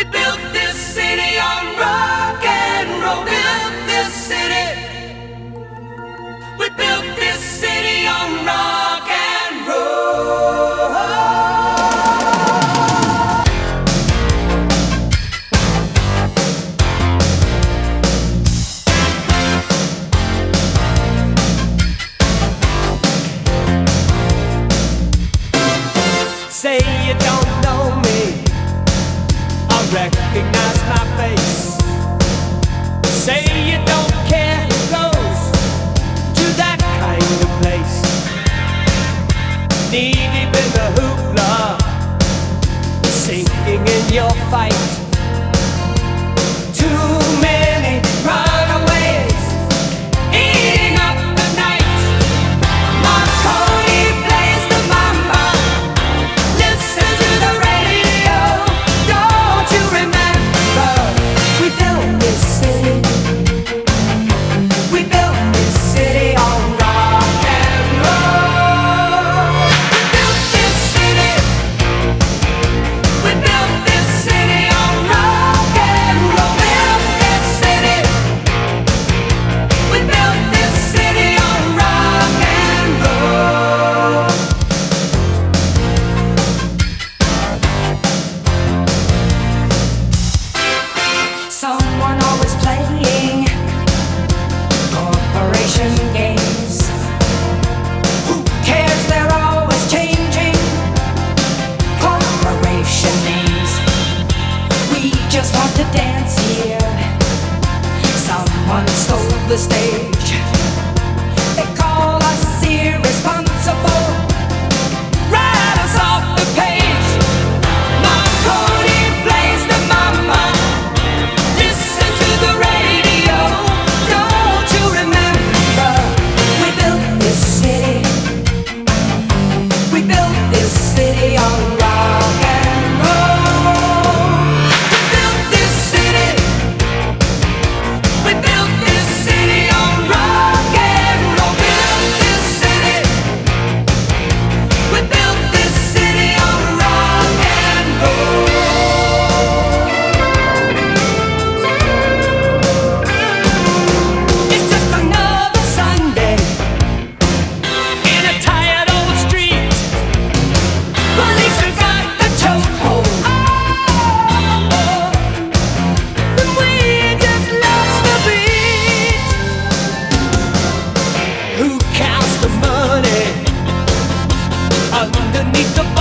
built this city on rock and roll. Built this city. We built this city on rock and roll. Say you don't know me, I recognize my face. Say you don't care who goes to that kind of place. Knee deep in the hoopla, sinking in your fight. Too many runaways eating up the night. Marconi plays the mama. Listen to the radio. Don't you remember? We built this city. We built this city on rock and roll. We built this city. We built this city on rock and roll. Built this city. We built this city on rock and roll. Someone always playing corporation games. Who cares? They're always changing corporation names. We just want to dance here. Someone stole the stage. They call us irresponsible. Write us off the page. Marconi plays the mama. Listen to the radio. Don't you remember? We built this city. We built this city on rock and roll. We built this city. We built this city on rock and roll. Built this city. We built this city on rock and roll. It's just another Sunday in a tired old street. Police have got the chokehold. And we just lost the beat. Who counts the money underneath the